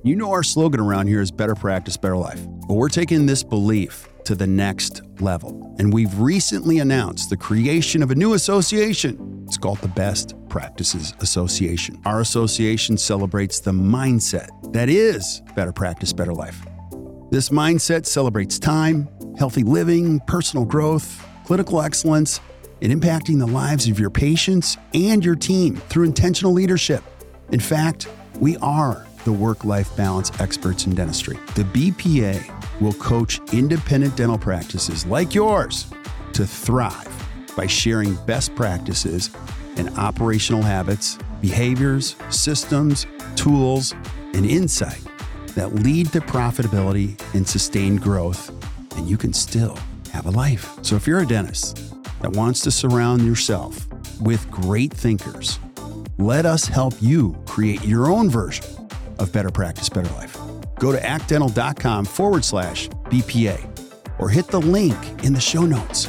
You know our slogan around here is better practice, better life. But we're taking this belief to the next level. And we've recently announced the creation of a new association. It's called the Best Practices Association. Our association celebrates the mindset that is better practice, better life. This mindset celebrates time, healthy living, personal growth, clinical excellence, and impacting the lives of your patients and your team through intentional leadership. In fact, we are the work-life balance experts in dentistry. The BPA will coach independent dental practices like yours to thrive by sharing best practices and operational habits, behaviors, systems, tools, and insight that lead to profitability and sustained growth, and you can still have a life. So if you're a dentist that wants to surround yourself with great thinkers, let us help you create your own version of better practice, better life. Go to actdental.com/BPA or hit the link in the show notes.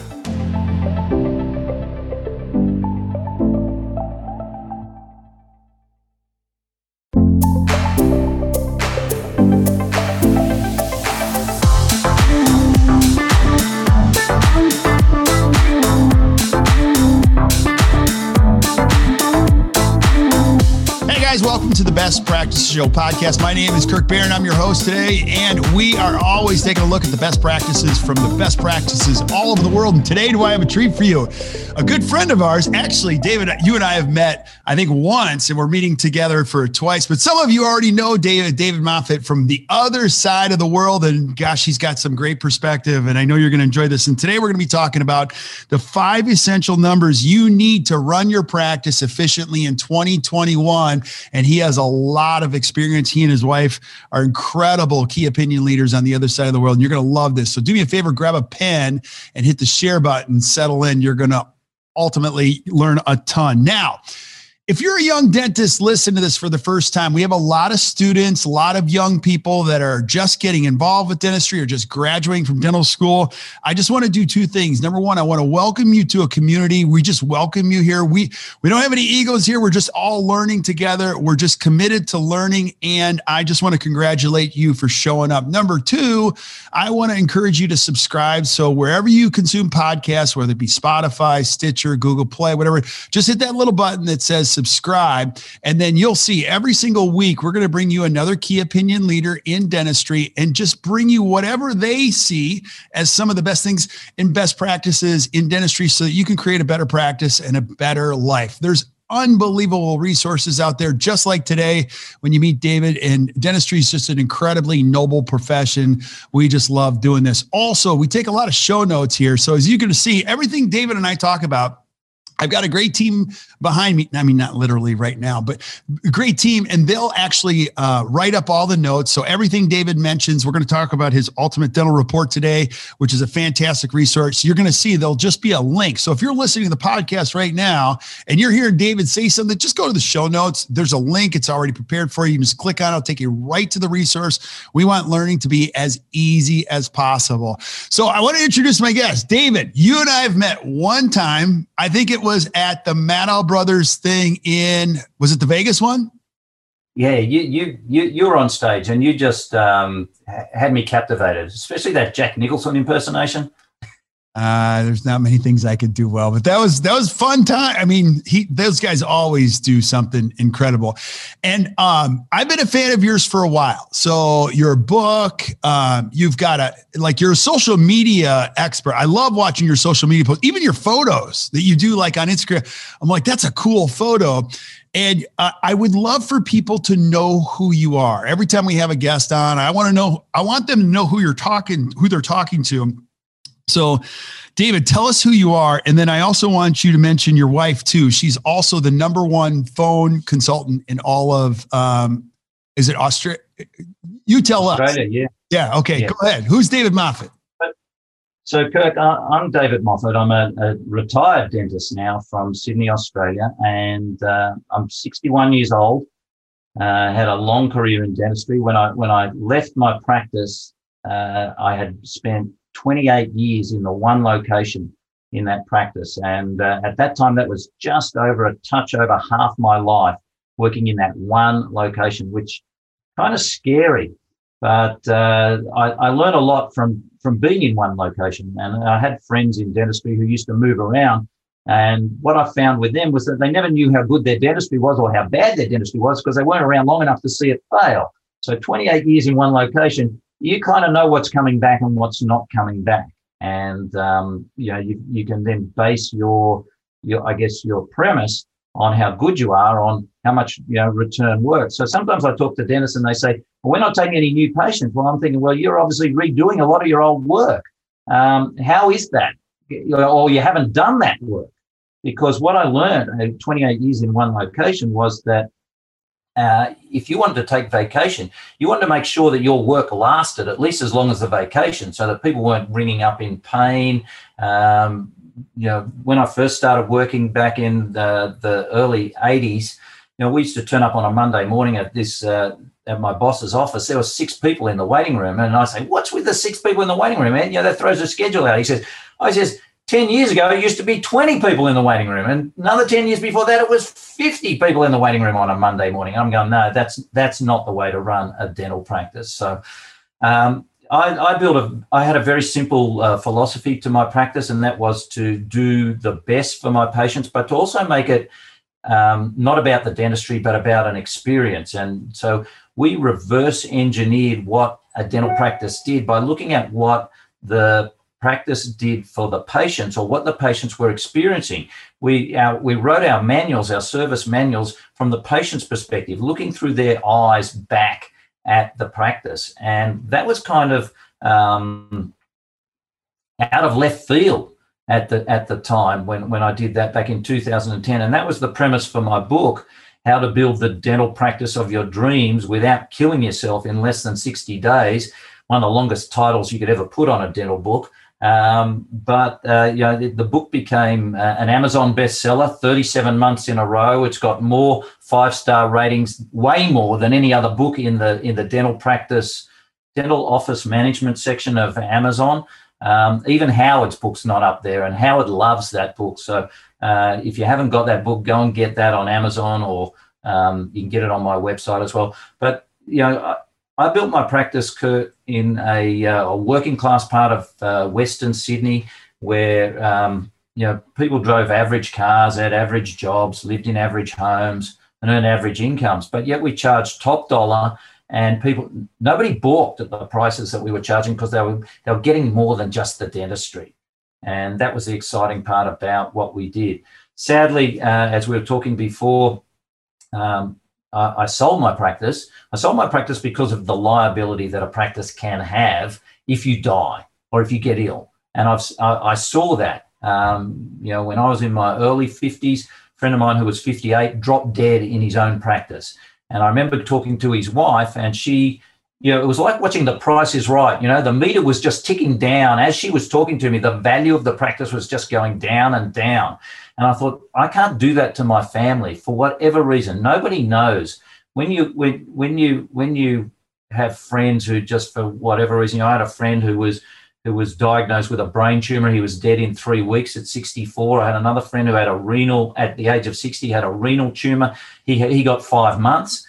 Welcome to the Best Practices Show podcast. My name is Kirk Barron. I'm your host today, and we are always taking a look at the best practices from the best practices all over the world. And today, do I have a treat for you? A good friend of ours, actually, David, you and I have met, I think, once, and we're meeting together for twice. But some of you already know David Moffett from the other side of the world, and gosh, he's got some great perspective, and I know you're going to enjoy this. And today, we're going to be talking about the 5 essential numbers you need to run your practice efficiently in 2021. And he has a lot of experience. He and his wife are incredible key opinion leaders on the other side of the world. And you're going to love this. So do me a favor, grab a pen and hit the share button, settle in. You're going to ultimately learn a ton. Now, if you're a young dentist, listen to this for the first time. We have a lot of students, a lot of young people that are just getting involved with dentistry or just graduating from dental school. I just want to do 2 things. Number one, I want to welcome you to a community. We just welcome you here. We don't have any egos here. We're just all learning together. We're just committed to learning. And I just want to congratulate you for showing up. Number 2, I want to encourage you to subscribe. So wherever you consume podcasts, whether it be Spotify, Stitcher, Google Play, whatever, just hit that little button that says subscribe, and then you'll see every single week we're going to bring you another key opinion leader in dentistry and just bring you whatever they see as some of the best things in best practices in dentistry so that you can create a better practice and a better life. There's unbelievable resources out there, just like today when you meet David, and dentistry is just an incredibly noble profession. We just love doing this. Also, we take a lot of show notes here. So as you can see, everything David and I talk about, I've got a great team behind me. I mean, not literally right now, but a great team. And they'll actually write up all the notes. So everything David mentions, we're going to talk about his Ultimate Dental Report today, which is a fantastic resource. You're going to see there'll just be a link. So if you're listening to the podcast right now and you're hearing David say something, just go to the show notes. There's a link. It's already prepared for you. You can just click on it. It'll take you right to the resource. We want learning to be as easy as possible. So I want to introduce my guest. David, you and I have met one time. I think it was at the Maddow Brothers thing was it the Vegas one? Yeah, you were on stage and you just had me captivated, especially that Jack Nicholson impersonation. There's not many things I could do well, but that was fun time. I mean, those guys always do something incredible. And I've been a fan of yours for a while. So your book, you've got you're a social media expert. I love watching your social media posts, even your photos that you do like on Instagram. I'm like, that's a cool photo. And I would love for people to know who you are. Every time we have a guest on, I want them to know who they're talking to. So, David, tell us who you are. And then I also want you to mention your wife too. She's also the #1 phone consultant in all of, is it Australia? You tell Australia, us. Yeah. Okay. Yeah. Go ahead. Who's David Moffett? So, Kirk, I'm David Moffett. I'm a retired dentist now from Sydney, Australia. And I'm 61 years old. Had a long career in dentistry. When I left my practice, I had spent 28 years in the one location in that practice. And at that time, that was just over a touch over half my life working in that one location, which kind of scary. But I learned a lot from being in one location. And I had friends in dentistry who used to move around. And what I found with them was that they never knew how good their dentistry was or how bad their dentistry was because they weren't around long enough to see it fail. So 28 years in one location, you kind of know what's coming back and what's not coming back. And, you can then base your premise on how good you are on how much, return work. So sometimes I talk to dentists and they say, well, we're not taking any new patients. Well, I'm thinking, well, you're obviously redoing a lot of your old work. How is that? Or you haven't done that work. Because what I learned 28 years in one location was that if you wanted to take vacation, you wanted to make sure that your work lasted at least as long as the vacation so that people weren't ringing up in pain. When I first started working back in the early 80s, we used to turn up on a Monday morning at my boss's office. There were 6 people in the waiting room. And I say, what's with the 6 people in the waiting room, man? That throws the schedule out. He says, 10 years ago, it used to be 20 people in the waiting room. And another 10 years before that, it was 50 people in the waiting room on a Monday morning. I'm going, no, that's not the way to run a dental practice. So I had a very simple philosophy to my practice, and that was to do the best for my patients, but to also make it not about the dentistry, but about an experience. And so we reverse engineered what a dental practice did by looking at what the practice did for the patients or what the patients were experiencing. We wrote our manuals, our service manuals, from the patient's perspective, looking through their eyes back at the practice. And that was kind of out of left field at the time when I did that back in 2010. And that was the premise for my book, How to Build the Dental Practice of Your Dreams Without Killing Yourself in Less Than 60 Days. One of the longest titles you could ever put on a dental book. The book became an Amazon bestseller 37 months in a row. It's got more 5-star ratings, way more than any other book in the dental office management section of Amazon. Even Howard's book's not up there, and Howard loves that book. So if you haven't got that book, go and get that on Amazon, or you can get it on my website as well. But I built my practice, Kurt, in a working class part of Western Sydney, where people drove average cars, had average jobs, lived in average homes, and earned average incomes. But yet we charged top dollar, and nobody balked at the prices that we were charging because they were getting more than just the dentistry, and that was the exciting part about what we did. Sadly, as we were talking before, I sold my practice. I sold my practice because of the liability that a practice can have if you die or if you get ill. And I saw that. When I was in my early 50s, a friend of mine who was 58 dropped dead in his own practice. And I remember talking to his wife, and she, it was like watching The Price is Right. The meter was just ticking down. As she was talking to me, the value of the practice was just going down and down. And I thought, I can't do that to my family for whatever reason. Nobody knows. When you have friends who just for whatever reason, I had a friend who was diagnosed with a brain tumor. He was dead in 3 weeks at 64. I had another friend who had at the age of 60, had a renal tumor. He got 5 months.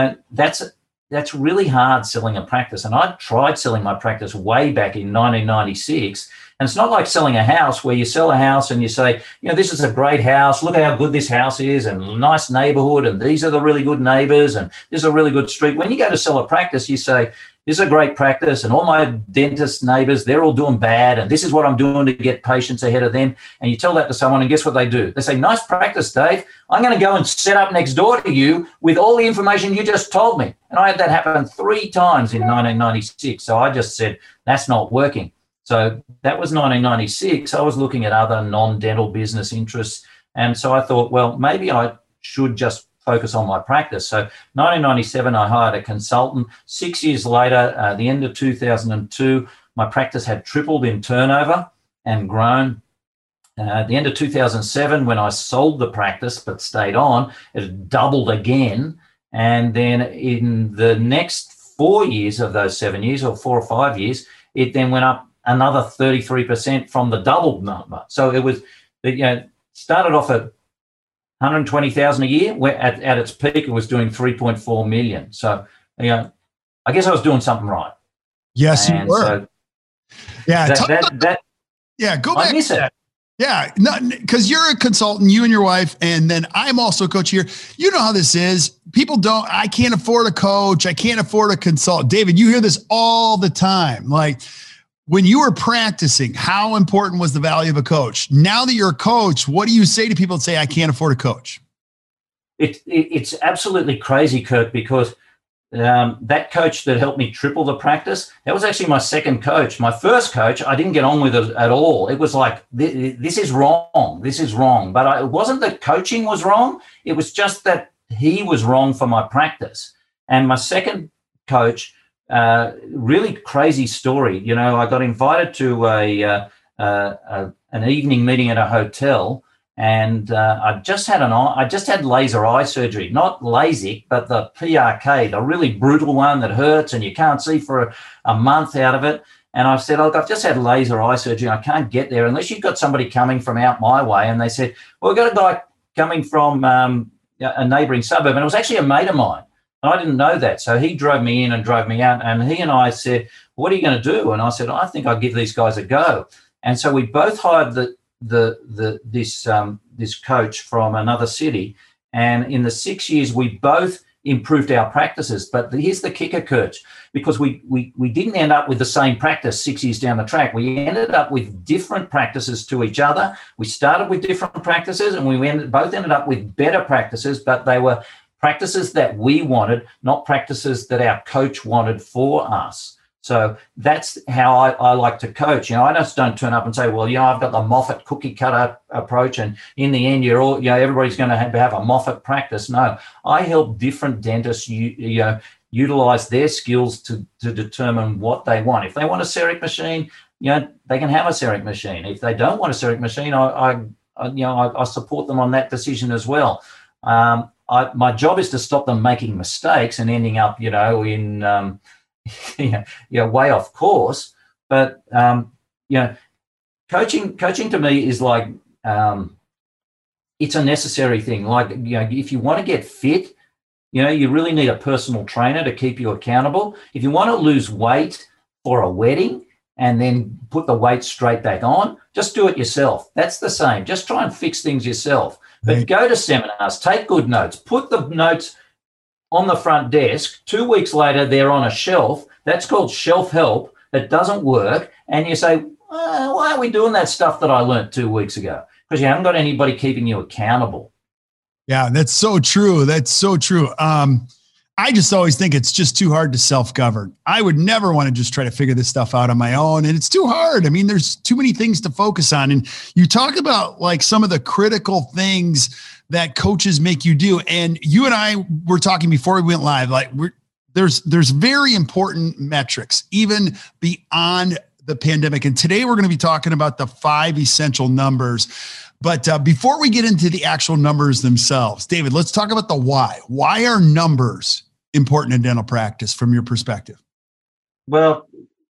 That's really hard selling a practice. And I tried selling my practice way back in 1996. And it's not like selling a house where you sell a house and you say, this is a great house. Look how good this house is, and nice neighborhood. And these are the really good neighbors. And this is a really good street. When you go to sell a practice, you say, this is a great practice, and all my dentist neighbors, they're all doing bad. And this is what I'm doing to get patients ahead of them. And you tell that to someone, and guess what they do? They say, nice practice, Dave. I'm going to go and set up next door to you with all the information you just told me. And I had that happen 3 times in 1996. So I just said, that's not working. So that was 1996. I was looking at other non-dental business interests. And so I thought, well, maybe I should just focus on my practice. So 1997, I hired a consultant. 6 years later, the end of 2002, my practice had tripled in turnover and grown. At the end of 2007, when I sold the practice but stayed on, it doubled again. And then in the next 4 years of those 7 years, or 4 or 5 years, it then went up another 33% from the doubled number. So it was, started off at 120,000 a year. Where at its peak, it was doing 3.4 million. So I guess I was doing something right. Yes, you were. So yeah. Go back. I miss it. Yeah, because you're a consultant, you and your wife, and then I'm also a coach here. You know how this is. I can't afford a coach. I can't afford a consultant. David, you hear this all the time. Like when you were practicing, how important was the value of a coach? Now that you're a coach, what do you say to people that say, I can't afford a coach? It's absolutely crazy, Kirk, because that coach that helped me triple the practice, that was actually my second coach. My first coach, I didn't get on with it at all. It was like, this is wrong. This is wrong. But it wasn't that coaching was wrong. It was just that he was wrong for my practice. And my second coach, really crazy story. I got invited to an evening meeting at a hotel. And I just had laser eye surgery, not LASIK, but the PRK, the really brutal one that hurts and you can't see for a month out of it. And I said, look, I've just had laser eye surgery. I can't get there unless you've got somebody coming from out my way. And they said, well, we've got a guy coming from a neighbouring suburb. And it was actually a mate of mine. And I didn't know that. So he drove me in and drove me out. And he and I said, what are you going to do? And I said, I think I'll give these guys a go. And so we both hired this coach from another city, and in the 6 years we both improved our practices. But here's the kicker, Kurt, because we didn't end up with the same practice 6 years down the track. We ended up with different practices to each other. We started with different practices, and we both ended up with better practices, but they were practices that we wanted, not practices that our coach wanted for us. So that's how I like to coach. I just don't turn up and say, well, I've got the Moffitt cookie cutter approach, and in the end, everybody's going to have a Moffitt practice. No, I help different dentists, utilize their skills to determine what they want. If they want a CEREC machine, they can have a CEREC machine. If they don't want a CEREC machine, I support them on that decision as well. My job is to stop them making mistakes and ending up, in way off course. But coaching to me is like it's a necessary thing. Like if you want to get fit, you really need a personal trainer to keep you accountable. If you want to lose weight for a wedding and then put the weight straight back on, just do it yourself. That's the same. Just try and fix things yourself. But go to seminars, take good notes, put the notes on the front desk. 2 weeks later, they're on a shelf. That's called shelf help. It doesn't work. And you say, why are we doing that stuff that I learned 2 weeks ago? Because you haven't got anybody keeping you accountable. Yeah, that's so true. That's so true. I just always think it's just too hard to self-govern. I would never want to just try to figure this stuff out on my own. And it's too hard. I mean, there's too many things to focus on. And you talk about like some of the critical things that coaches make you do. And you and I were talking before we went live, like there's very important metrics, even beyond the pandemic. And today we're going to be talking about the 5 essential numbers. But before we get into the actual numbers themselves, David, let's talk about the why. Why are numbers important in dental practice from your perspective? Well,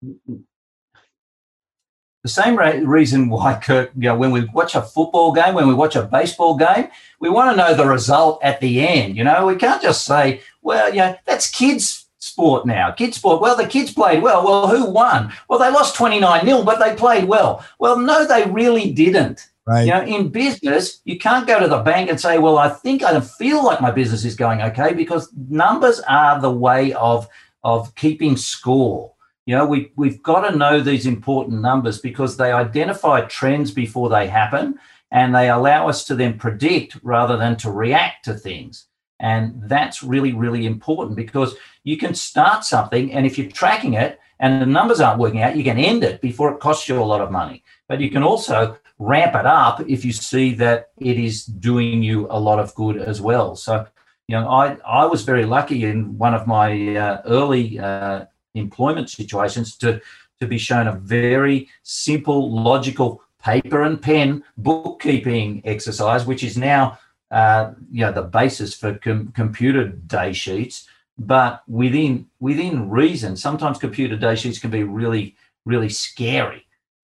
the same reason why, Kirk, when we watch a football game, when we watch a baseball game, we want to know the result at the end. We can't just say, well, that's kids' sport now. Kids' sport. Well, the kids played well. Well, who won? Well, they lost 29-0, but they played well. Well, no, they really didn't. Right. In business, you can't go to the bank and say, well, I feel like my business is going okay, because numbers are the way of keeping score. We've got to know these important numbers because they identify trends before they happen, and they allow us to then predict rather than to react to things. And that's really, really important, because you can start something, and if you're tracking it and the numbers aren't working out, you can end it before it costs you a lot of money. But you can also ramp it up if you see that it is doing you a lot of good as well. So, I was very lucky in one of my early employment situations to be shown a very simple, logical paper and pen bookkeeping exercise, which is now the basis for computer day sheets. But within reason, sometimes computer day sheets can be really, really scary.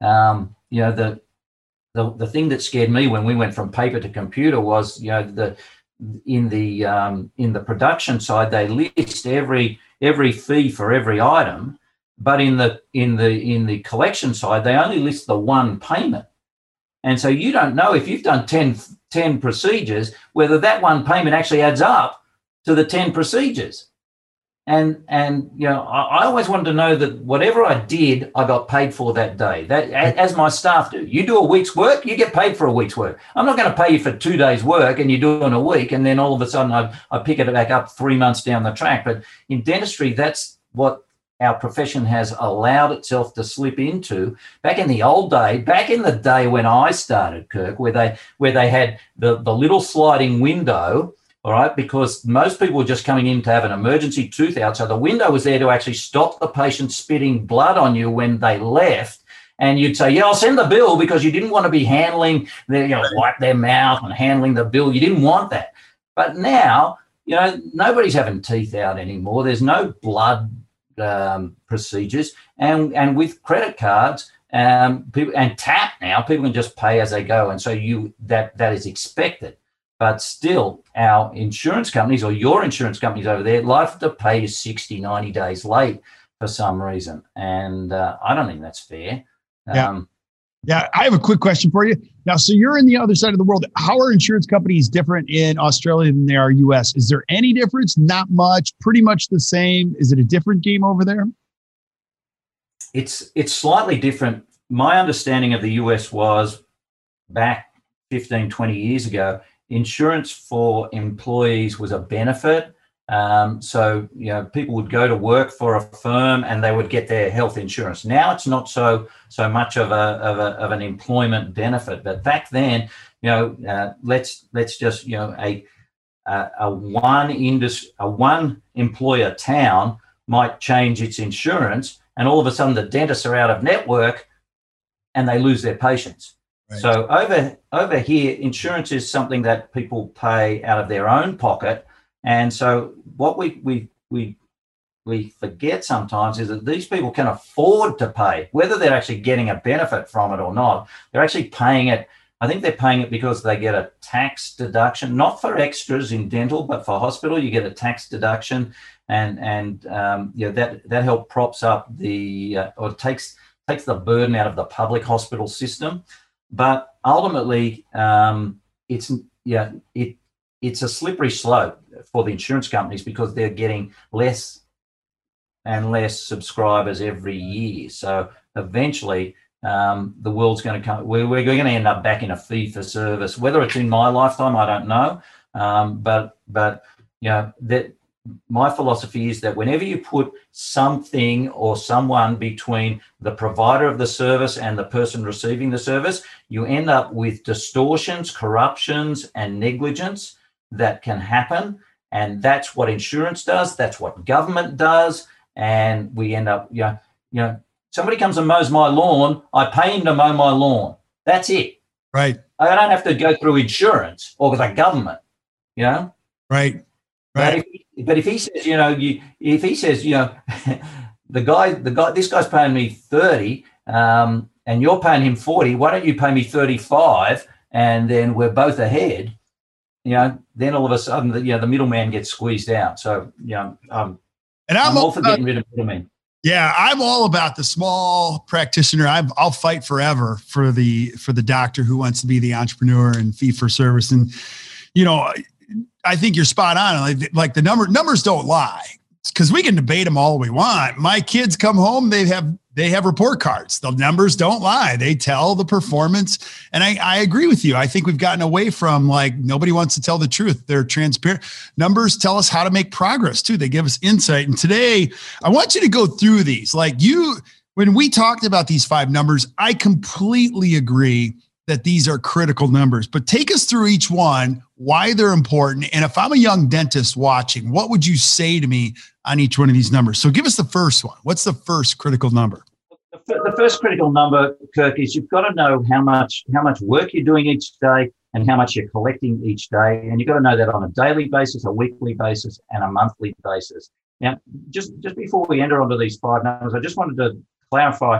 The thing that scared me when we went from paper to computer was, in the production side, they list every every fee for every item, but in the collection side, they only list the one payment. And so you don't know if you've done 10 procedures, whether that one payment actually adds up to the 10 procedures. And you know, I always wanted to know that whatever I did, I got paid for that day. That, as my staff do. You do a week's work, you get paid for a week's work. I'm not going to pay you for 2 days' work and you're doing a week, and then all of a sudden I pick it back up 3 months down the track. But in dentistry, that's what our profession has allowed itself to slip into. Back in the day when I started, Kirk, where they had the little sliding window. All right, because most people were just coming in to have an emergency tooth out. So the window was there to actually stop the patient spitting blood on you when they left. And you'd say, yeah, I'll send the bill, because you didn't want to be handling their, you know, wipe their mouth and handling the bill. You didn't want that. But now, you know, nobody's having teeth out anymore. There's no blood procedures. And with credit cards, people and tap now, people can just pay as they go. And so that is expected. But still, our insurance companies, or your insurance companies over there, like to pay you 60, 90 days late for some reason. And I don't think that's fair. Yeah, I have a quick question for you. Now, so you're in the other side of the world. How are insurance companies different in Australia than they are US? Is there any difference? Not much, pretty much the same. Is it a different game over there? It's slightly different. My understanding of the US was back 15, 20 years ago, insurance for employees was a benefit. So, you know, people would go to work for a firm and they would get their health insurance. Now it's not so much of an employment benefit. But back then, you know, let's just, you know, a one employer town might change its insurance, and all of a sudden the dentists are out of network and they lose their patients. Right. So over here, insurance is something that people pay out of their own pocket. And so what we forget sometimes is that these people can afford to pay, whether they're actually getting a benefit from it or not. They're actually paying it. I think they're paying it because they get a tax deduction, not for extras in dental, but for hospital, you get a tax deduction, and you know, that help props up or takes the burden out of the public hospital system. But ultimately, it's a slippery slope for the insurance companies, because they're getting less and less subscribers every year. So eventually, the world's going to come. We're going to end up back in a fee for service. Whether it's in my lifetime, I don't know. But you know, that my philosophy is that whenever you put something or someone between the provider of the service and the person receiving the service, you end up with distortions, corruptions, and negligence that can happen. And that's what insurance does. That's what government does. And we end up, you know, somebody comes and mows my lawn, I pay him to mow my lawn. That's it. Right. I don't have to go through insurance or the government, you know? Right. Right. But if he says, you know, if he says, you know, this guy's paying me 30, and you're paying him 40, why don't you pay me 35, and then we're both ahead, you know, then all of a sudden, the middleman gets squeezed out. So, you know, and I'm all for getting rid of middlemen. Yeah, I'm all about the small practitioner. I'll fight forever for the doctor who wants to be the entrepreneur and fee for service. And, you know, I think you're spot on. Like the numbers don't lie, because we can debate them all we want. My kids come home, they have report cards. The numbers don't lie. They tell the performance. And I agree with you. I think we've gotten away from, like, nobody wants to tell the truth. They're transparent. Numbers tell us how to make progress too. They give us insight. And today I want you to go through these. When we talked about these 5 numbers, I completely agree that these are critical numbers, but take us through each one, why they're important. And if I'm a young dentist watching, what would you say to me on each one of these numbers? So give us the first one. What's the first critical number? The first critical number, Kirk, is you've got to know how much work you're doing each day and how much you're collecting each day. And you've got to know that on a daily basis, a weekly basis, and a monthly basis. Now, just before we enter onto these 5 numbers, I just wanted to clarify,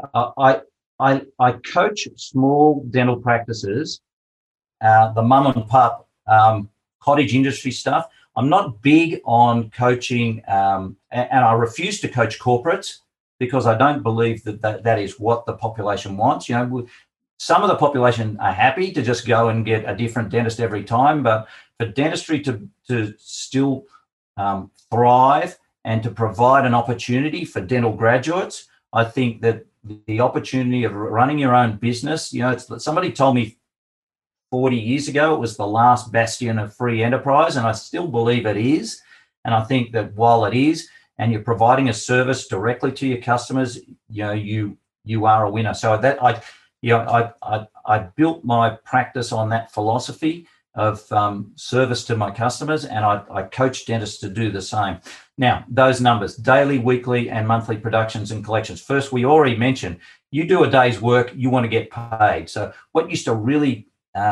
I coach small dental practices, the mum and pup cottage industry stuff. I'm not big on coaching, and I refuse to coach corporates because I don't believe that is what the population wants. Some of the population are happy to just go and get a different dentist every time, but for dentistry to still thrive and to provide an opportunity for dental graduates, I think that the opportunity of running your own business, somebody told me 40 years ago it was the last bastion of free enterprise, and I still believe it is. And I think that while it is, and you're providing a service directly to your customers, you are a winner. So that I built my practice on that philosophy of service to my customers, and I coach dentists to do the same. Now, those numbers, daily, weekly, and monthly productions and collections. First, we already mentioned, you do a day's work, you want to get paid. So what used to really,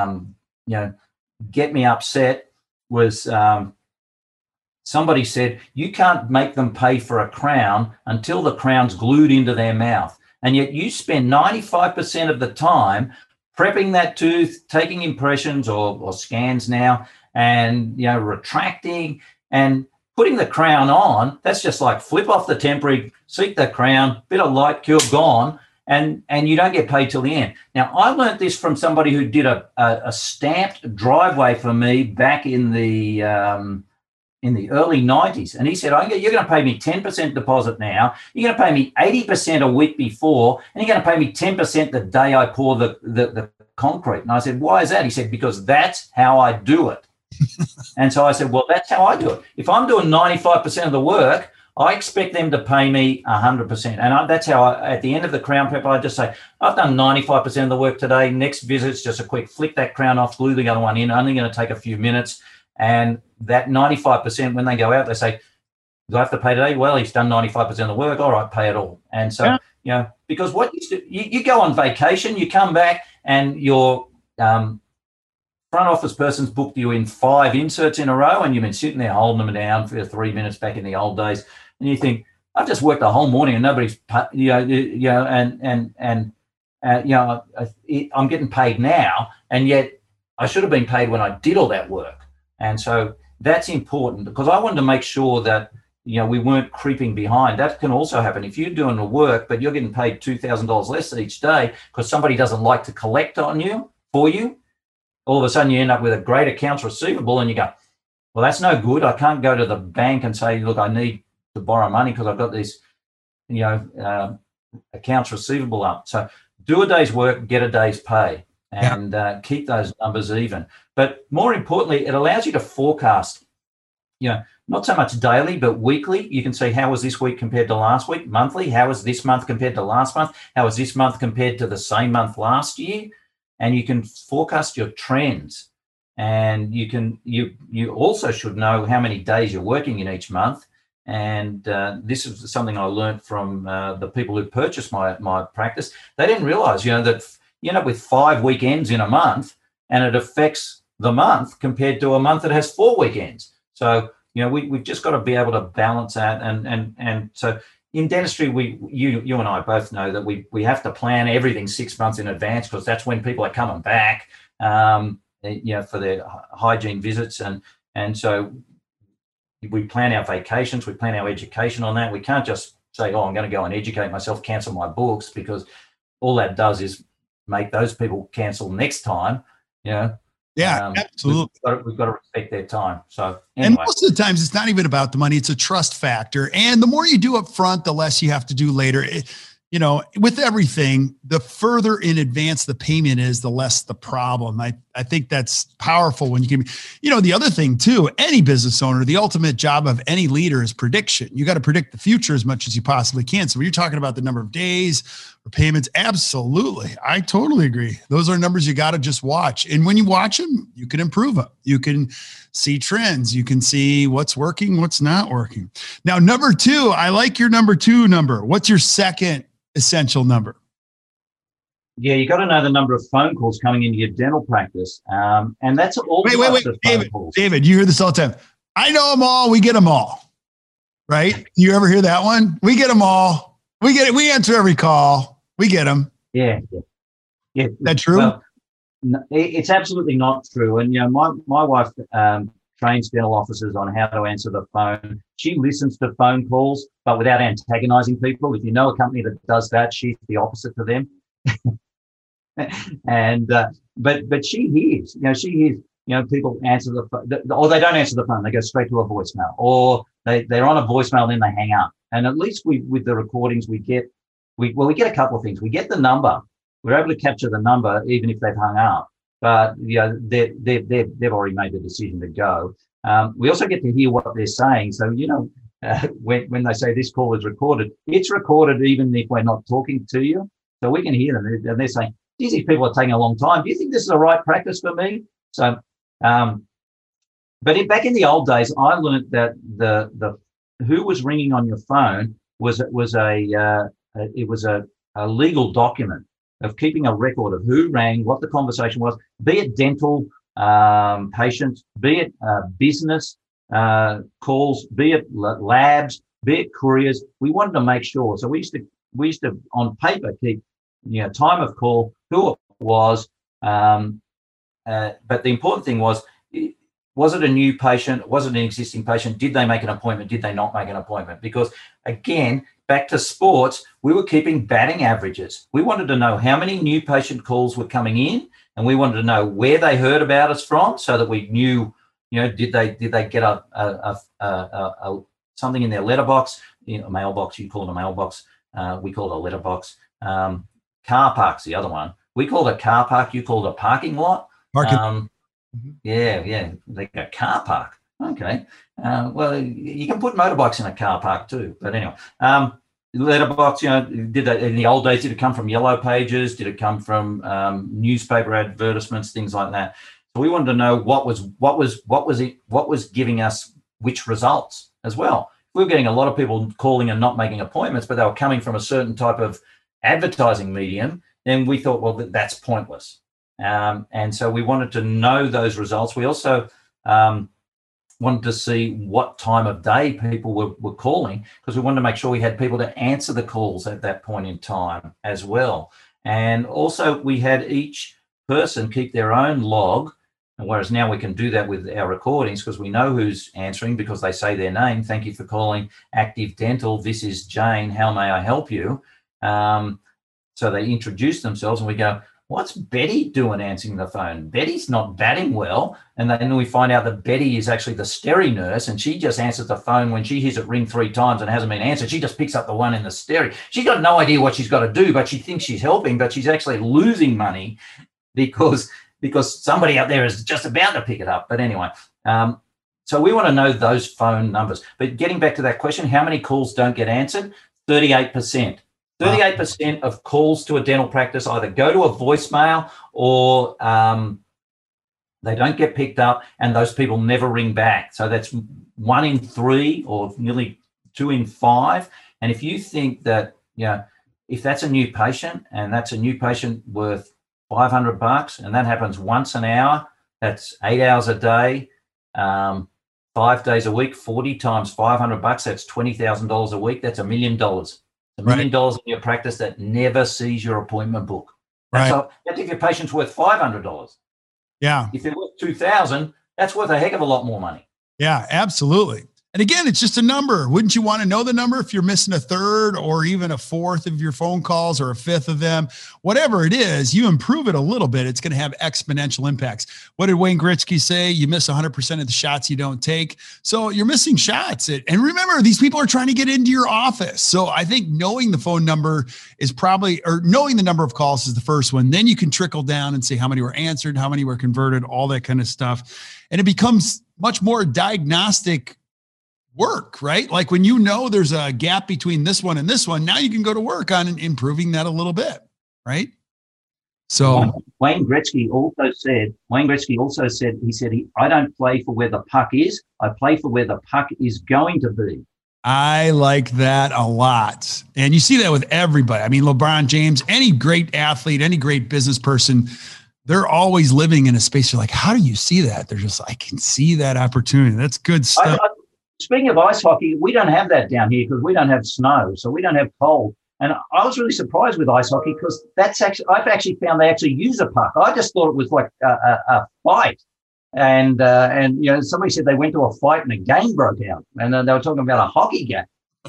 get me upset was somebody said, you can't make them pay for a crown until the crown's glued into their mouth. And yet you spend 95% of the time prepping that tooth, taking impressions or scans now, and retracting and putting the crown on. That's just like flip off the temporary, seat the crown, bit of light cure gone, and you don't get paid till the end. Now, I learned this from somebody who did a stamped driveway for me back in the early 90s. And he said, you're going to pay me 10% deposit now. You're going to pay me 80% a week before, and you're going to pay me 10% the day I pour the concrete. And I said, why is that? He said, because that's how I do it. And so I said, well, that's how I do it. If I'm doing 95% of the work, I expect them to pay me 100%. And that's how at the end of the crown prep, I just say, I've done 95% of the work today. Next visit's just a quick flick that crown off, glue the other one in, only going to take a few minutes. And that 95%, when they go out, they say, do I have to pay today? Well, he's done 95% of the work. All right, pay it all. And so, because what you go on vacation, you come back and your front office person's booked you in 5 inserts in a row, and you've been sitting there holding them down for 3 minutes back in the old days. And you think, I've just worked the whole morning and nobody's, I'm getting paid now, and yet I should have been paid when I did all that work. And so that's important, because I wanted to make sure that, we weren't creeping behind. That can also happen if you're doing the work, but you're getting paid $2,000 less each day because somebody doesn't like to collect for you. All of a sudden you end up with a great accounts receivable, and you go, well, that's no good. I can't go to the bank and say, look, I need to borrow money because I've got this, accounts receivable up. So do a day's work, get a day's pay, and keep those numbers even. But more importantly, it allows you to forecast, not so much daily, but weekly. You can see, how was this week compared to last week? Monthly, how was this month compared to last month? How was this month compared to the same month last year? And you can forecast your trends. And you also should know how many days you're working in each month. And this is something I learned from the people who purchased my practice. They didn't realize, that you end up with 5 weekends in a month, and it affects the month compared to a month that has 4 weekends. So, we've just got to be able to balance that. And so in dentistry, you and I both know that we have to plan everything 6 months in advance, because that's when people are coming back, for their hygiene visits. And so we plan our vacations, we plan our education on that. We can't just say, I'm going to go and educate myself, cancel my books, because all that does is make those people cancel next time. Yeah, absolutely. We've got to respect their time. So anyway. And most of the times it's not even about the money. It's a trust factor. And the more you do up front, the less you have to do later. With everything, the further in advance the payment is, the less the problem. I think that's powerful when you can, the other thing too, any business owner, the ultimate job of any leader is prediction. You got to predict the future as much as you possibly can. So when you're talking about the number of days or payments, absolutely. I totally agree. Those are numbers you got to just watch. And when you watch them, you can improve them. You can see trends. You can see what's working, what's not working. Now, number 2, I like your number 2 number. What's your second essential number? Yeah, you got to know the number of phone calls coming into your dental practice, and that's all. Wait, David, you hear this all the time. I know them all. We get them all, right? You ever hear that one? We get them all. We get it. We answer every call. We get them. Yeah. That true? Well, no, it's absolutely not true. And my wife trains dental officers on how to answer the phone. She listens to phone calls, but without antagonizing people. If you know a company that does that, she's the opposite to them. And but she hears, she hears, people answer the phone, or they don't answer the phone. They go straight to a voicemail, or they're on a voicemail, then they hang up. And at least with the recordings, we get a couple of things. We get the number. We're able to capture the number even if they've hung up. But they've already made the decision to go. We also get to hear what they're saying. So when they say this call is recorded, it's recorded even if we're not talking to you. So we can hear them, and they're saying, "These people are taking a long time. Do you think this is the right practice for me?" So, but back in the old days, I learned that the who was ringing on your phone was a legal document of keeping a record of who rang, what the conversation was, be it dental patients, be it business calls, be it labs, be it couriers. We wanted to make sure. So we used to on paper keep time of call, who it was, but the important thing was it a new patient? Was it an existing patient? Did they make an appointment? Did they not make an appointment? Because again, back to sports, we were keeping batting averages. We wanted to know how many new patient calls were coming in, and we wanted to know where they heard about us from, so that we knew, did they get a something in their letterbox, a mailbox. You call it a mailbox. We call it a letterbox. Car park's the other one. We call it a car park. You call it a parking lot. Yeah. They go car park. Okay. Well, you can put motorbikes in a car park too. But anyway, letterbox. Did they, in the old days? Did it come from yellow pages? Did it come from newspaper advertisements? Things like that. So we wanted to know what was giving us which results as well. We were getting a lot of people calling and not making appointments, but they were coming from a certain type of advertising medium, then we thought, well, that's pointless. And so we wanted to know those results. We also wanted to see what time of day people were calling, because we wanted to make sure we had people to answer the calls at that point in time as well. And also we had each person keep their own log, and whereas now we can do that with our recordings because we know who's answering because they say their name. "Thank you for calling Active Dental. This is Jane. How may I help you?" So they introduce themselves, and we go, "What's Betty doing answering the phone? Betty's not batting well." And then we find out that Betty is actually the steri nurse, and she just answers the phone when she hears it ring 3 times and it hasn't been answered. She just picks up the one in the steri. She's got no idea what she's got to do, but she thinks she's helping, but she's actually losing money because somebody out there is just about to pick it up. But anyway, so we want to know those phone numbers. But getting back to that question, how many calls don't get answered? 38%. 38% of calls to a dental practice either go to a voicemail or they don't get picked up, and those people never ring back. So that's 1 in 3 or nearly 2 in 5. And if you think that, if that's a new patient and that's a new patient worth $500 and that happens once an hour, that's 8 hours a day, 5 days a week, 40 times $500, that's $20,000 a week. That's $1 million. $1 million in your practice that never sees your appointment book. That's if your patient's worth $500. Yeah. If they're worth $2,000, that's worth a heck of a lot more money. Yeah, absolutely. And again, it's just a number. Wouldn't you want to know the number if you're missing a third or even a fourth of your phone calls or a fifth of them? Whatever it is, you improve it a little bit, it's going to have exponential impacts. What did Wayne Gretzky say? You miss 100% of the shots you don't take. So you're missing shots. And remember, these people are trying to get into your office. So I think knowing the phone number is probably, or knowing the number of calls is the first one. Then you can trickle down and see how many were answered, how many were converted, all that kind of stuff. And it becomes much more diagnostic work, right? Like when there's a gap between this one and this one, now you can go to work on improving that a little bit, right? So Wayne Gretzky also said, I don't play for where the puck is. I play for where the puck is going to be. I like that a lot. And you see that with everybody. I mean, LeBron James, any great athlete, any great business person, they're always living in a space. You're like, how do you see that? They're just, I can see that opportunity. That's good stuff. Speaking of ice hockey, we don't have that down here because we don't have snow, so we don't have cold. And I was really surprised with ice hockey because I've actually found they actually use a puck. I just thought it was like a fight. And somebody said they went to a fight and a game broke out, and they were talking about a hockey game.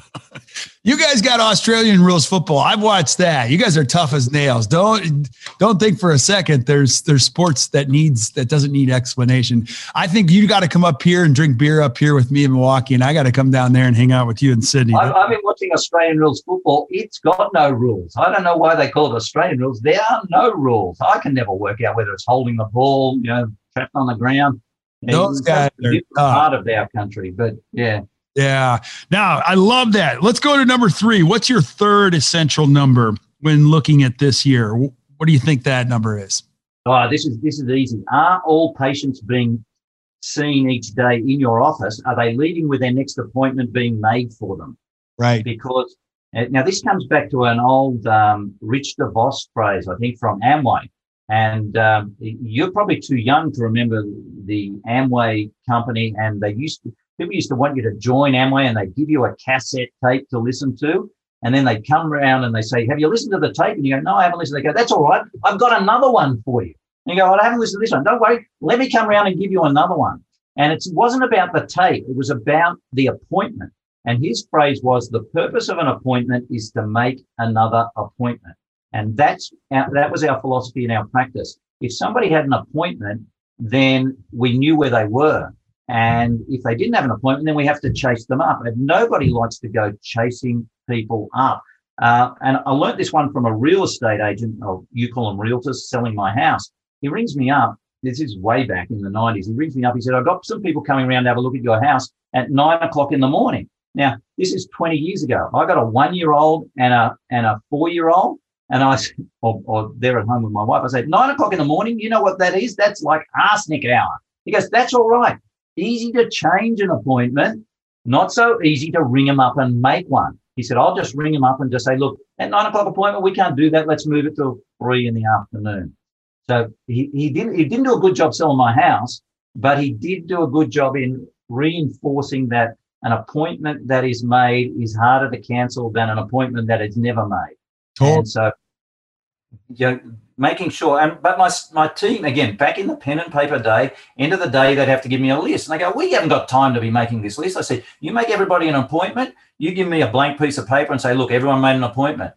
You guys got Australian rules football. I've watched that. You guys are tough as nails. Don't think for a second there's sports that doesn't need explanation. I think you got to come up here and drink beer up here with me in Milwaukee, and I got to come down there and hang out with you in Sydney. I've been watching Australian rules football. It's got no rules. I don't know why they call it Australian rules. There are no rules. I can never work out whether it's holding the ball, trapped on the ground. Those guys are part of our country, but yeah. Yeah. Now, I love that. Let's go to number 3. What's your third essential number when looking at this year? What do you think that number is? Oh, this is easy. Are all patients being seen each day in your office? Are they leaving with their next appointment being made for them? Right. Because now this comes back to an old Rich DeVos phrase, I think, from Amway. And you're probably too young to remember the Amway company, and people used to want you to join Amway, and they'd give you a cassette tape to listen to. And then they'd come around and they say, have you listened to the tape? And you go, no, I haven't listened. They go, that's all right. I've got another one for you. And you go, well, I haven't listened to this one. Don't worry. Let me come around and give you another one. And it wasn't about the tape. It was about the appointment. And his phrase was, the purpose of an appointment is to make another appointment. And that was our philosophy in our practice. If somebody had an appointment, then we knew where they were. And if they didn't have an appointment, then we have to chase them up. And nobody likes to go chasing people up. And I learned this one from a real estate agent, or you call them realtors, selling my house. He rings me up. This is way back in the 90s. He rings me up. He said, I've got some people coming around to have a look at your house at 9 o'clock in the morning. Now, this is 20 years ago. I got a 1-year-old and a 4-year-old. And I said, or they're at home with my wife. I said, 9 o'clock in the morning, you know what that is? That's like arsenic hour. He goes, that's all right. Easy to change an appointment, not so easy to ring them up and make one. He said, I'll just ring them up and just say, look, at 9 o'clock appointment, we can't do that. Let's move it to 3 in the afternoon. So he didn't do a good job selling my house, but he did do a good job in reinforcing that an appointment that is made is harder to cancel than an appointment that is never made. And so, making sure, but my team, again, back in the pen and paper day, end of the day, they'd have to give me a list. And they go, we haven't got time to be making this list. I said, you make everybody an appointment, you give me a blank piece of paper and say, look, everyone made an appointment.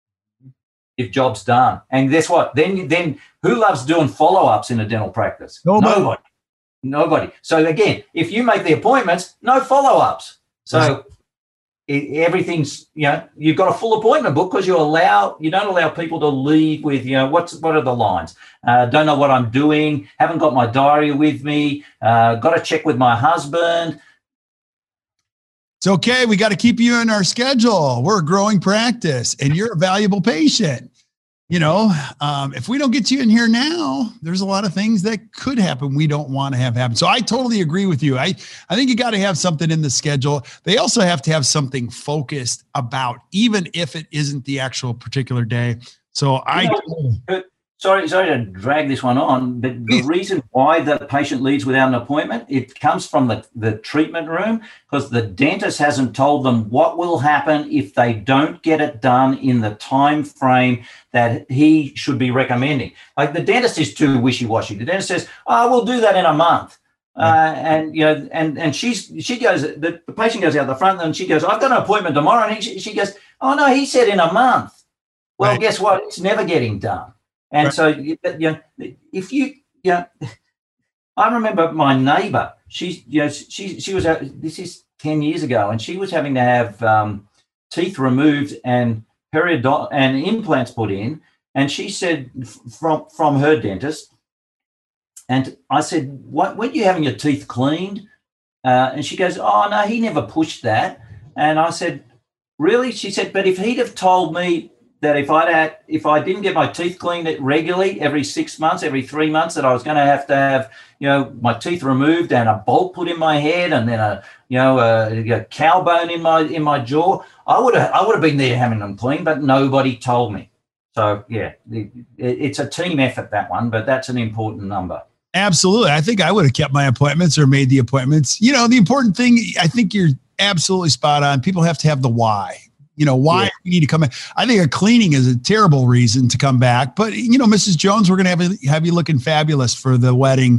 If job's done. And guess what? Then who loves doing follow-ups in a dental practice? Nobody. So again, if you make the appointments, no follow-ups. So everything's, you've got a full appointment book because you don't allow people to leave with, what are the lines? Don't know what I'm doing, haven't got my diary with me, got to check with my husband. It's okay. We got to keep you in our schedule. We're a growing practice and you're a valuable patient. If we don't get you in here now, there's a lot of things that could happen we don't want to have happen. So I totally agree with you. I think you got to have something in the schedule. They also have to have something focused about, even if it isn't the actual particular day. So Sorry to drag this one on, but the reason why the patient leaves without an appointment, it comes from the treatment room because the dentist hasn't told them what will happen if they don't get it done in the time frame that he should be recommending. Like the dentist is too wishy-washy. The dentist says, we'll do that in a month. And she goes, the patient goes out the front and she goes, I've got an appointment tomorrow. And she goes, oh no, he said in a month. Well, Guess what? It's never getting done. And so, I remember my neighbor, she was, this is 10 years ago, and she was having to have teeth removed and and implants put in. And she said from her dentist, and I said, when are you having your teeth cleaned? And she goes, oh, no, he never pushed that. And I said, really? She said, but if he'd have told me that if I didn't get my teeth cleaned regularly every 6 months, every 3 months, that I was going to have, my teeth removed and a bolt put in my head and then a cow bone in my jaw, I would have been there having them cleaned, but nobody told me. So it's a team effort, that one, but that's an important number. Absolutely. I think I would have kept my appointments or made the appointments. The important thing, I think you're absolutely spot on. People have to have the why. Why you need to come in. I think a cleaning is a terrible reason to come back. But, Mrs. Jones, we're going to have you looking fabulous for the wedding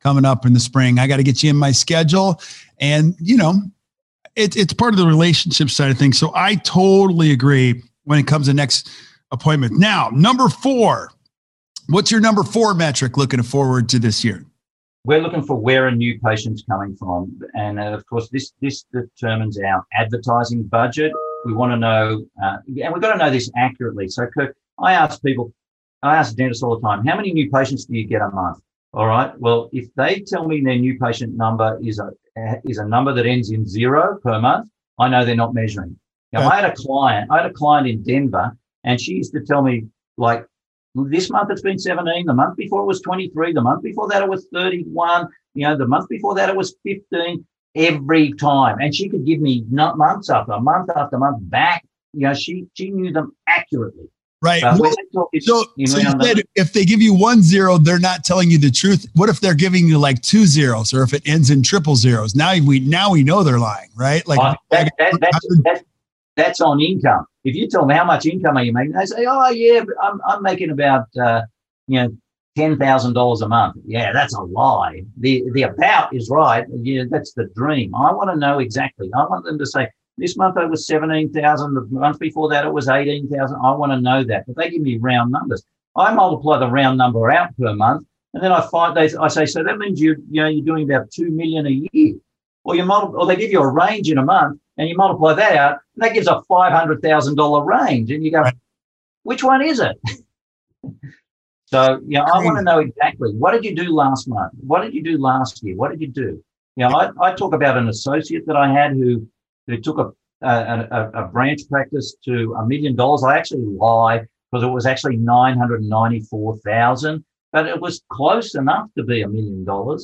coming up in the spring. I got to get you in my schedule. And, it's part of the relationship side of things. So I totally agree when it comes to next appointment. Now, number 4, what's your number 4 metric looking forward to this year? We're looking for where a new patient's coming from. And of course, this determines our advertising budget. We want to know, and we've got to know this accurately. So, Kirk, I ask dentists all the time, how many new patients do you get a month? All right. Well, if they tell me their new patient number is a number that ends in 0 per month, I know they're not measuring. Now, I had a client in Denver, and she used to tell me, like, this month it's been 17, the month before it was 23, the month before that it was 31, the month before that it was 15, every time. And she could give me months after month back. She knew them accurately. Right. So you said if they give you 1 0, they're not telling you the truth. What if they're giving you like 2 zeros, or if it ends in triple zeros? Now we know they're lying, right? Like that's on income. If you tell them how much income are you making, they say, "Oh yeah, I'm making about $10,000 a month." Yeah, that's a lie. The about is right. Yeah, that's the dream. I want to know exactly. I want them to say, this month it was 17,000. The month before that it was 18,000. I want to know that. But they give me round numbers. I multiply the round number out per month, and then I say, so that means you're doing about 2 million a year. Or they give you a range in a month, and you multiply that out, and that gives a $500,000 range. And you go, which one is it? So, I want to know exactly, what did you do last month? What did you do last year? What did you do? I talk about an associate that I had who took a branch practice to $1 million. I actually lie, because it was actually $994,000, but it was close enough to be $1 million.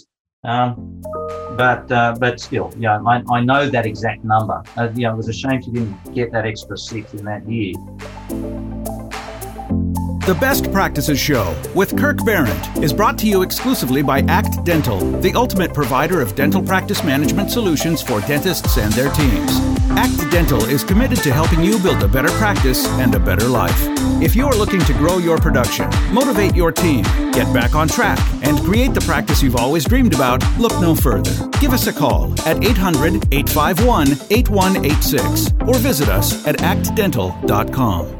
But still, I know that exact number. It was a shame she didn't get that extra 6 in that year. The Best Practices Show with Kirk Behrendt is brought to you exclusively by ACT Dental, the ultimate provider of dental practice management solutions for dentists and their teams. ACT Dental is committed to helping you build a better practice and a better life. If you're looking to grow your production, motivate your team, get back on track, and create the practice you've always dreamed about, look no further. Give us a call at 800-851-8186 or visit us at actdental.com.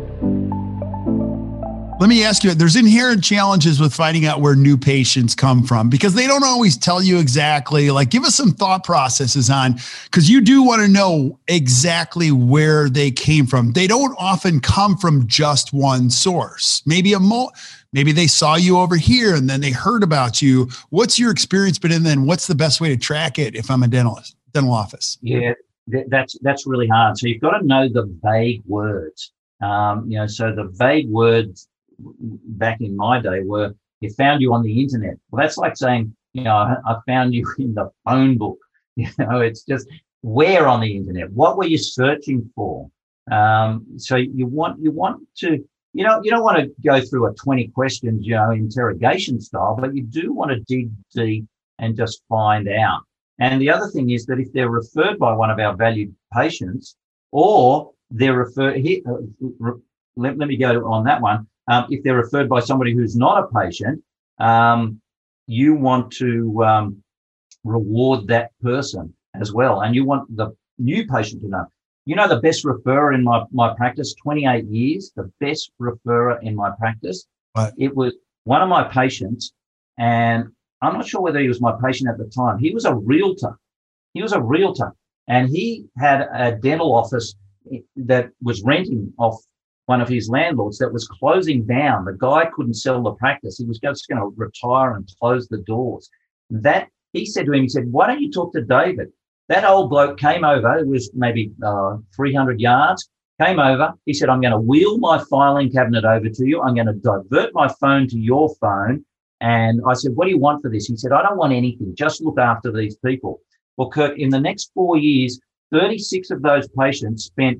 Let me ask you, there's inherent challenges with finding out where new patients come from, because they don't always tell you exactly. Like, give us some thought processes on, because you do want to know exactly where they came from. They don't often come from just one source. Maybe they saw you over here and then they heard about you. What's your experience been, and then what's the best way to track it if I'm a dental office? Yeah, that's really hard. So you've got to know the vague words. So the vague words back in my day were, it found you on the internet. Well, that's like saying, I found you in the phone book. It's just, where on the internet? What were you searching for? So you want to, you don't want to go through a 20 questions, interrogation style, but you do want to dig deep and just find out. And the other thing is that if they're referred by one of our valued patients, or they're referred here, let me go on that one. If they're referred by somebody who's not a patient, you want to reward that person as well. And you want the new patient to know. The best referrer in my practice, 28 years, the best referrer in my practice, Right. It was one of my patients, and I'm not sure whether he was my patient at the time. He was a realtor. And he had a dental office that was renting off one of his landlords that was closing down. The guy couldn't sell the practice. He was just going to retire and close the doors. He said to him, why don't you talk to David? That old bloke came over. It was maybe 300 yards, came over. He said, I'm going to wheel my filing cabinet over to you. I'm going to divert my phone to your phone. And I said, what do you want for this? He said, I don't want anything. Just look after these people. Well, Kirk, in the next 4 years, 36 of those patients spent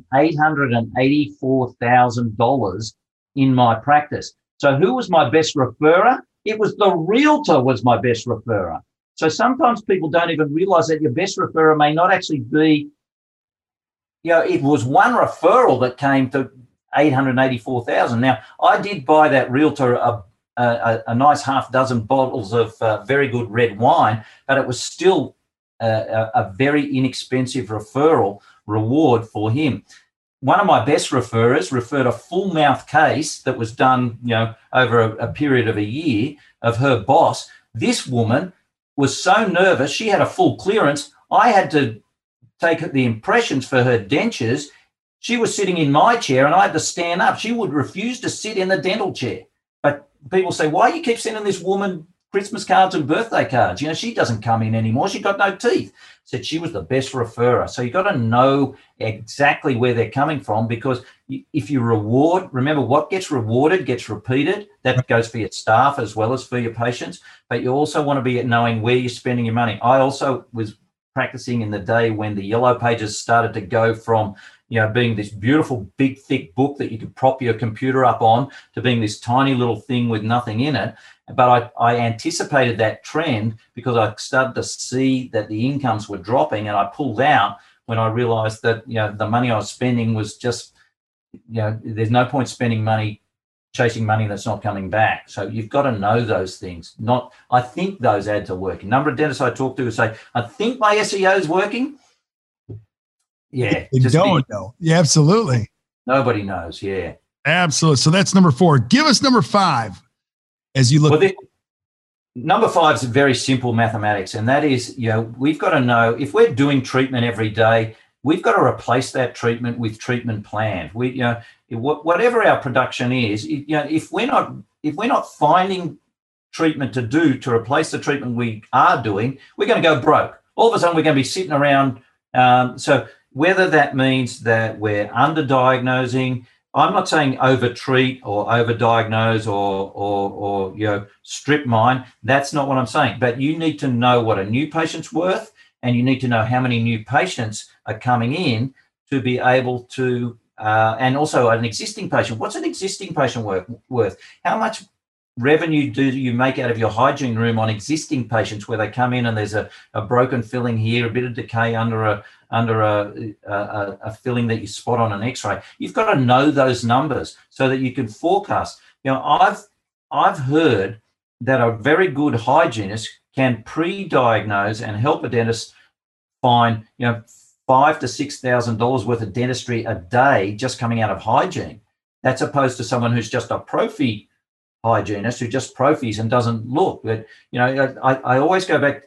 $884,000 in my practice. So who was my best referrer? It was the realtor was my best referrer. So sometimes people don't even realize that your best referrer may not actually be, it was one referral that came to $884,000. Now, I did buy that realtor a nice half dozen bottles of very good red wine, but it was still a very inexpensive referral reward for him. One of my best referrers referred a full mouth case that was done, over a period of a year of her boss. This woman was so nervous, she had a full clearance. I had to take the impressions for her dentures. She was sitting in my chair and I had to stand up. She would refuse to sit in the dental chair. But people say, why do you keep sending this woman Christmas cards and birthday cards? She doesn't come in anymore. She got no teeth. Said she was the best referrer. So you got to know exactly where they're coming from, because if you reward, remember, what gets rewarded gets repeated. That goes for your staff as well as for your patients. But you also want to be knowing where you're spending your money. I also was practicing in the day when the Yellow Pages started to go from being this beautiful, big, thick book that you could prop your computer up on to being this tiny little thing with nothing in it. But I anticipated that trend because I started to see that the incomes were dropping, and I pulled out when I realized that, the money I was spending was just, there's no point spending money, chasing money that's not coming back. So you've got to know those things. I think those ads are working. A number of dentists I talk to say, I think my SEO is working. Yeah. They don't know. Yeah, absolutely. Nobody knows. Yeah. Absolutely. So that's number 4. Give us number 5 as you look. Well, number 5 is very simple mathematics. And that is, we've got to know if we're doing treatment every day, we've got to replace that treatment with treatment planned. Whatever our production is, if we're not finding treatment to do to replace the treatment we are doing, we're going to go broke. All of a sudden, we're going to be sitting around. So whether that means that we're underdiagnosing, I'm not saying overtreat or overdiagnose or strip mine. That's not what I'm saying. But you need to know what a new patient's worth, and you need to know how many new patients are coming in to be able to, and also an existing patient. What's an existing patient worth? How much revenue do you make out of your hygiene room on existing patients where they come in and there's a broken filling here, a bit of decay under a filling that you spot on an X-ray? You've got to know those numbers so that you can forecast. I've heard that a very good hygienist can pre-diagnose and help a dentist find $5,000 to $6,000 worth of dentistry a day just coming out of hygiene. That's opposed to someone who's just a prophy hygienist who just prophies and doesn't look. But I always go back.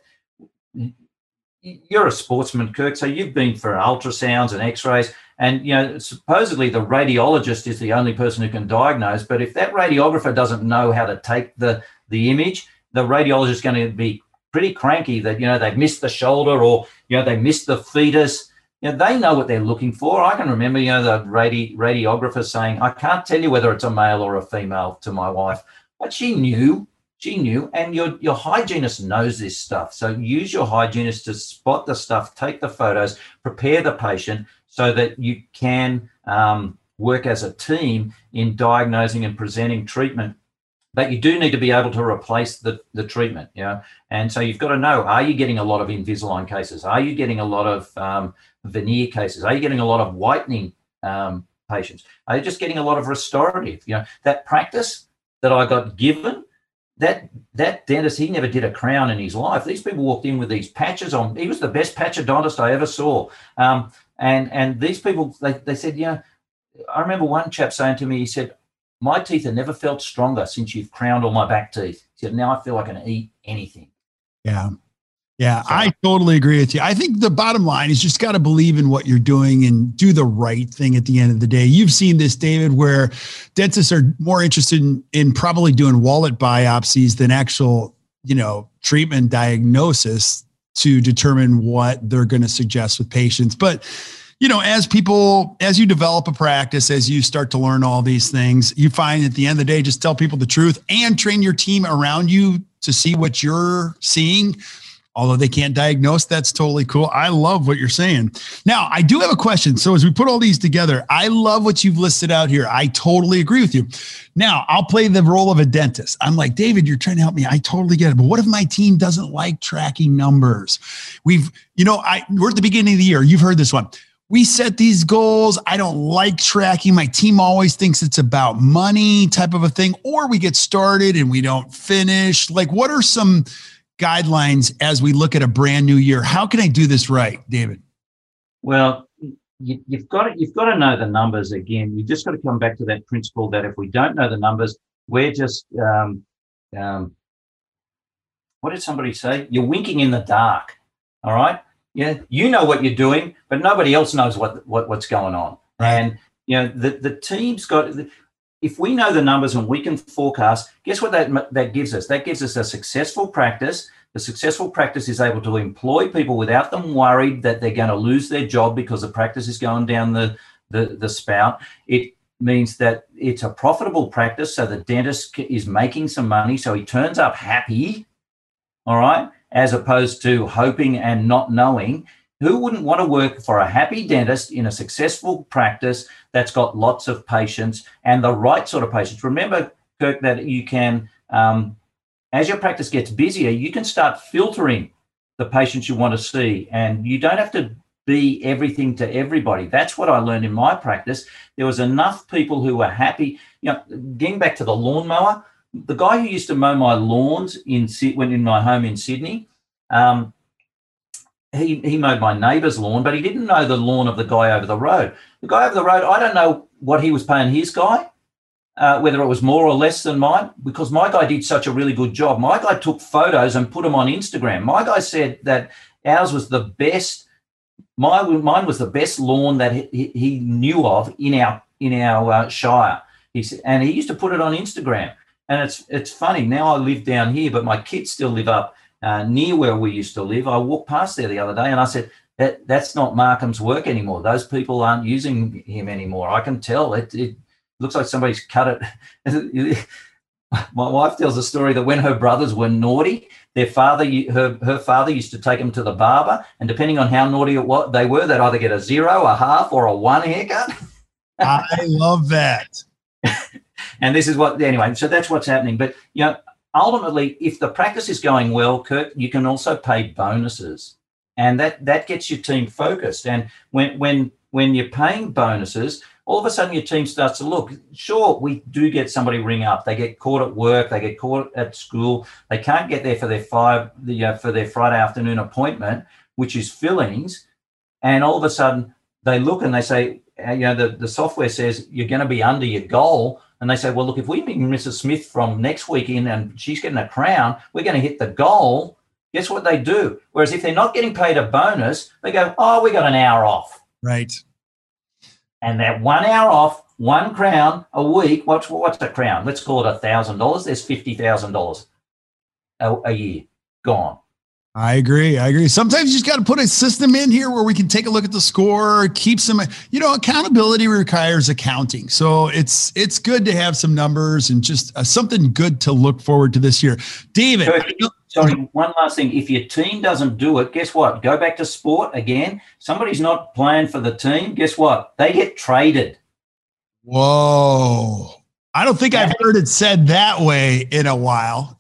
You're a sportsman, Kirk, so you've been for ultrasounds and X-rays, and supposedly the radiologist is the only person who can diagnose. But if that radiographer doesn't know how to take the image, the radiologist is going to be pretty cranky that they've missed the shoulder or they missed the fetus. They know what they're looking for. I can remember, the radiographer saying, I can't tell you whether it's a male or a female to my wife, but she knew, and your hygienist knows this stuff. So use your hygienist to spot the stuff, take the photos, prepare the patient so that you can work as a team in diagnosing and presenting treatment. But you do need to be able to replace the treatment, And so you've got to know, are you getting a lot of Invisalign cases? Are you getting a lot of veneer cases? Are you getting a lot of whitening patients? Are you just getting a lot of restorative? That practice that I got given, that dentist, he never did a crown in his life. These people walked in with these patches on. He was the best patchodontist I ever saw. And these people, they said, I remember one chap saying to me, he said, my teeth have never felt stronger since you've crowned all my back teeth. He said, now I feel I can eat anything. Yeah. Yeah, so, I totally agree with you. I think the bottom line is just got to believe in what you're doing and do the right thing at the end of the day. You've seen this, David, where dentists are more interested in probably doing wallet biopsies than actual, treatment diagnosis to determine what they're going to suggest with patients. But as you develop a practice, as you start to learn all these things, you find at the end of the day, just tell people the truth and train your team around you to see what you're seeing. Although they can't diagnose, that's totally cool. I love what you're saying. Now, I do have a question. So as we put all these together, I love what you've listed out here. I totally agree with you. Now, I'll play the role of a dentist. I'm like, David, you're trying to help me. I totally get it. But what if my team doesn't like tracking numbers? We're at the beginning of the year. You've heard this one. we set these goals. I don't like tracking. My team always thinks it's about money type of a thing, or we get started and we don't finish. Like, what are some guidelines as we look at a brand new year? How can I do this right, David? Well, you've got to know the numbers again. You just got to come back to that principle that if we don't know the numbers, we're just what did somebody say? You're winking in the dark. All right. Yeah, you know what you're doing, but nobody else knows what's going on. Right. And the team's got. If we know the numbers and we can forecast, guess what that gives us? That gives us a successful practice. The successful practice is able to employ people without them worried that they're going to lose their job because the practice is going down the spout. It means that it's a profitable practice, so the dentist is making some money, so he turns up happy, all right, as opposed to hoping and not knowing. Who wouldn't want to work for a happy dentist in a successful practice that's got lots of patients and the right sort of patients? Remember, Kirk, that you can, as your practice gets busier, you can start filtering the patients you want to see, and you don't have to be everything to everybody. That's what I learned in my practice. There was enough people who were happy. Getting back to the lawnmower, the guy who used to mow my lawns when in my home in Sydney, he mowed my neighbour's lawn, but he didn't know the lawn of the guy over the road. The guy over the road, I don't know what he was paying his guy, whether it was more or less than mine, because my guy did such a really good job. My guy took photos and put them on Instagram. My guy said that ours was the best. Mine was the best lawn that he knew of in our shire. He said, and he used to put it on Instagram. And it's funny, now I live down here, but my kids still live up near where we used to live. I walked past there the other day and I said, that's not Markham's work anymore. Those people aren't using him anymore. I can tell. It looks like somebody's cut it. My wife tells a story that when her brothers were naughty, their father, her father used to take them to the barber, and depending on how naughty they were, they'd either get a 0, a half, or a 1 haircut. I love that. And this is anyway, so that's what's happening. But, ultimately, if the practice is going well, Kirk, you can also pay bonuses, and that gets your team focused. And when you're paying bonuses, all of a sudden your team starts to look. Sure, we do get somebody ring up. They get caught at work. They get caught at school. They can't get there for their Friday afternoon appointment, which is fillings. And all of a sudden they look and they say, the software says you're going to be under your goal. And they say, well, look, if we bring Mrs. Smith from next week in and she's getting a crown, we're going to hit the goal. Guess what they do? Whereas if they're not getting paid a bonus, they go, oh, we got an hour off. Right. And that 1 hour off, 1 crown a week, what's a crown? Let's call it $1,000. There's $50,000 a year gone. I agree. Sometimes you just got to put a system in here where we can take a look at the score, keep some, accountability requires accounting. So it's good to have some numbers and just something good to look forward to this year. David. Sorry, one last thing. If your team doesn't do it, guess what? Go back to sport again. Somebody's not playing for the team. Guess what? They get traded. Whoa. I don't think I've heard it said that way in a while.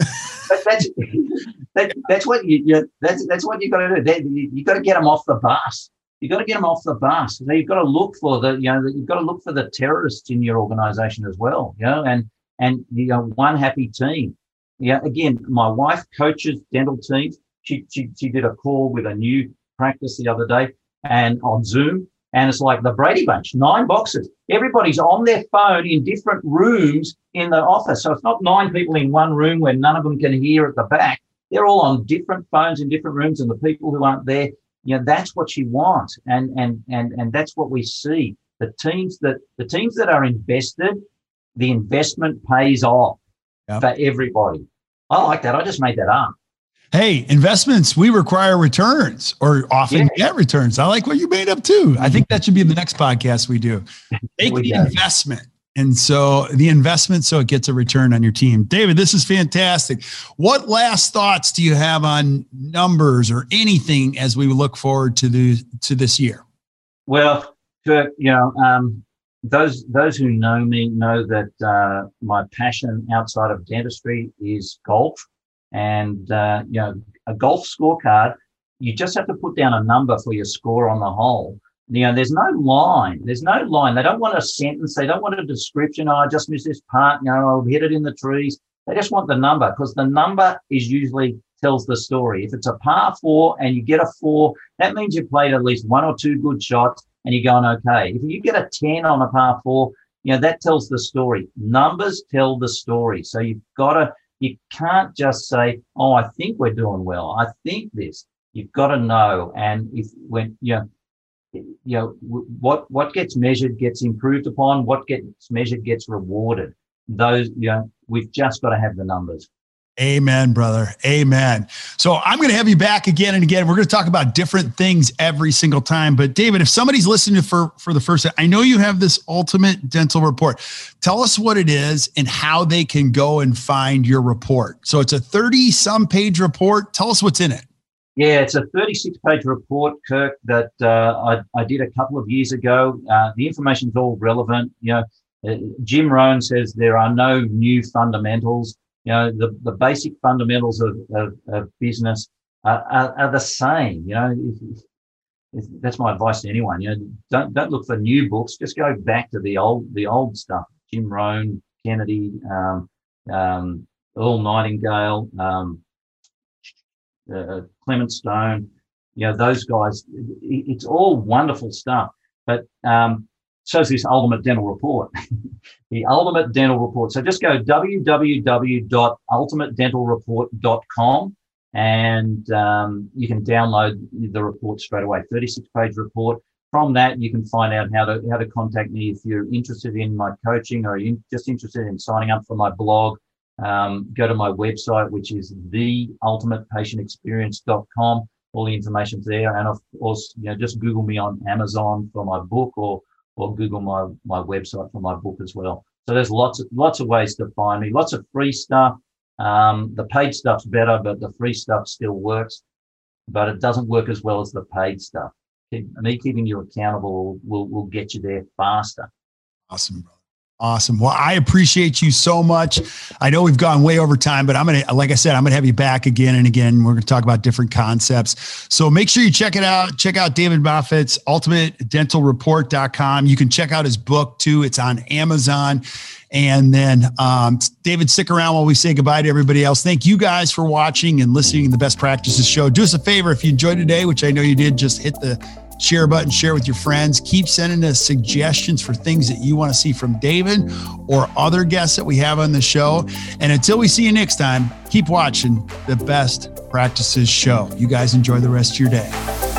That's what you got to do. You got to get them off the bus. You got to get them off the bus. So you've got to look for the terrorists in your organization as well. And one happy team. Yeah. Again, my wife coaches dental teams. She did a call with a new practice the other day and on Zoom, and it's like the Brady Bunch, 9 boxes. Everybody's on their phone in different rooms in the office. So it's not 9 people in one room where none of them can hear at the back. They're all on different phones in different rooms, and the people who aren't there, that's what you want, and that's what we see. The teams that are invested, the investment pays off for everybody. I like that. I just made that up. Hey, investments, we require returns or often get returns. I like what you made up too. I think that should be the next podcast we do. Make the investment. And so the investment, so it gets a return on your team. David, this is fantastic. What last thoughts do you have on numbers or anything as we look forward to this year? Well, Kirk, those who know me know that my passion outside of dentistry is golf. And, a golf scorecard, you just have to put down a number for your score on the hole. there's no line. There's no line. They don't want a sentence. They don't want a description. I just missed this part. I'll hit it in the trees. They just want the number, because the number is usually tells the story. If it's a par 4 and you get a 4, that means you played at least 1 or 2 good shots and you're going okay. If you get a 10 on a par 4, that tells the story. Numbers tell the story. So you can't just say, oh, I think we're doing well. I think this. You've got to know. And what gets measured gets improved upon. What gets measured gets rewarded. We've just got to have the numbers. Amen, brother. Amen. So I'm going to have you back again and again. We're going to talk about different things every single time. But David, if somebody's listening for the first time, I know you have this Ultimate Dental Report. Tell us what it is and how they can go and find your report. So it's a 30-some page report. Tell us what's in it. Yeah, it's a 36-page report, Kirk, that I did a couple of years ago. The information's all relevant. Jim Rohn says there are no new fundamentals. The basic fundamentals of business are the same. That's my advice to anyone. Don't look for new books. Just go back to the old stuff. Jim Rohn, Kennedy, Earl Nightingale, Clement Stone. Those guys. It's all wonderful stuff. But so is this Ultimate Dental Report. The Ultimate Dental Report. So just go www.ultimatedentalreport.com and you can download the report straight away. 36-page report. From that, you can find out how to contact me if you're interested in my coaching or you're just interested in signing up for my blog. Go to my website, which is theultimatepatientexperience.com. All the information's there. And of course, just Google me on Amazon for my book or Google my website for my book as well. So there's lots of ways to find me. Lots of free stuff. The paid stuff's better, but the free stuff still works. But it doesn't work as well as the paid stuff. Me keeping you accountable will get you there faster. Awesome, brother. Awesome. Well, I appreciate you so much. I know we've gone way over time, but like I said, I'm going to have you back again and again. We're going to talk about different concepts. So make sure you check it out. Check out David Moffat's ultimatedentalreport.com. You can check out his book too. It's on Amazon. And then, David, stick around while we say goodbye to everybody else. Thank you guys for watching and listening to the Best Practices Show. Do us a favor. If you enjoyed today, which I know you did, just hit the share button, share with your friends. Keep sending us suggestions for things that you want to see from David or other guests that we have on the show. And until we see you next time, keep watching the Best Practices Show. You guys enjoy the rest of your day.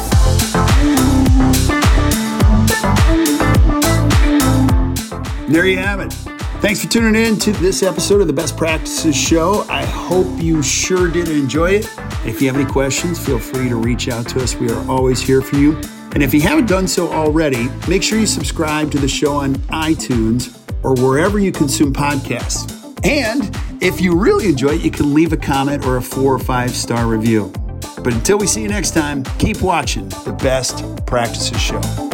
There you have it. Thanks for tuning in to this episode of the Best Practices Show. I hope you sure did enjoy it. If you have any questions, feel free to reach out to us. We are always here for you. And if you haven't done so already, make sure you subscribe to the show on iTunes or wherever you consume podcasts. And if you really enjoy it, you can leave a comment or a 4 or 5 star review. But until we see you next time, keep watching the Best Practices Show.